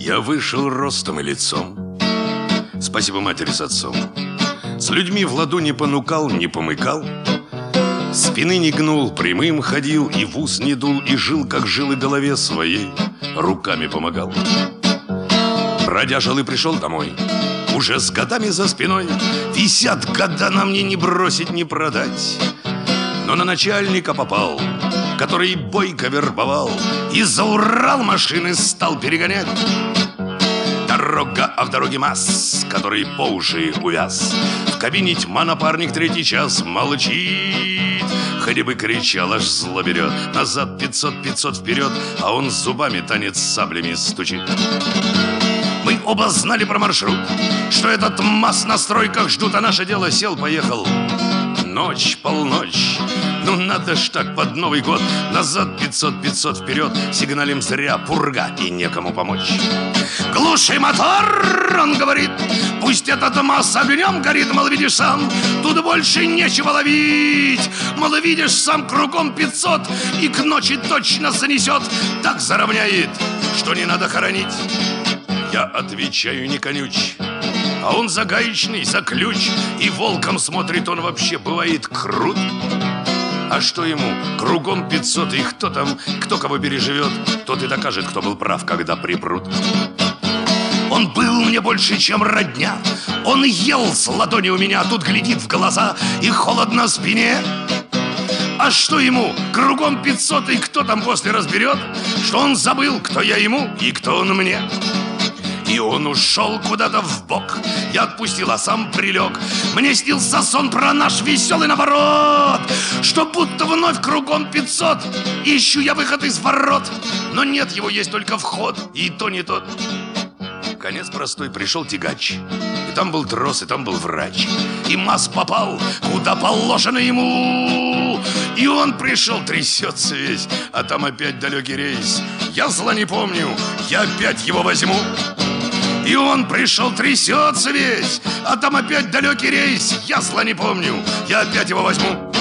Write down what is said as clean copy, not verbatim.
Я вышел ростом и лицом, спасибо матери с отцом. С людьми в ладу не понукал, не помыкал, спины не гнул, прямым ходил, и в ус не дул, и жил, как жил, и голове своей руками помогал. Бродяжил и пришел домой, уже с годами за спиной. Висят года на мне, не бросить, не продать. Но на начальника попал, который бойко вербовал, и за Урал машины стал перегонять. Дорога, а в дороге масс, который по уши увяз. В кабине тьма, напарник третий час молчит. Хоть бы кричал, аж зло берет. Назад 500, 500 вперед, а он зубами танец с саблями стучит. Мы оба знали про маршрут, что этот масс на стройках ждут, а наше дело сел-поехал. Ночь, полночь, ну надо ж так под Новый год. Назад 500, 500 вперед, сигналим зря, пурга и некому помочь. Глуши мотор, он говорит, пусть этот масс огнем горит. Мол, видишь сам, тут больше нечего ловить. Мол, видишь сам, кругом 500, и к ночи точно занесет. Так заровняет, что не надо хоронить. Я отвечаю, не конюч, а он за гаечный, за ключ. И волком смотрит, он вообще бывает крут. А что ему? Кругом 500, и кто там, кто кого переживет, тот и докажет, кто был прав, когда припрут. Он был мне больше, чем родня. Он ел с ладони у меня, тут глядит в глаза, и холодно в спине. А что ему? Кругом 500, и кто там после разберет, что он забыл, кто я ему и кто он мне. И он ушел куда-то вбок. Я отпустил, а сам прилег. Мне снился сон про наш веселый наворот, что будто вновь кругом 500. Ищу я выход из ворот, но нет его, есть только вход, и то не тот. Конец простой, пришел тягач, и там был трос, и там был врач. И масс попал, куда положено ему. И он пришел, трясется весь, а там опять далекий рейс. Я зла не помню, я опять его возьму. И он пришел, трясется весь, а там опять далекий рейс. Я зла не помню, я опять его возьму.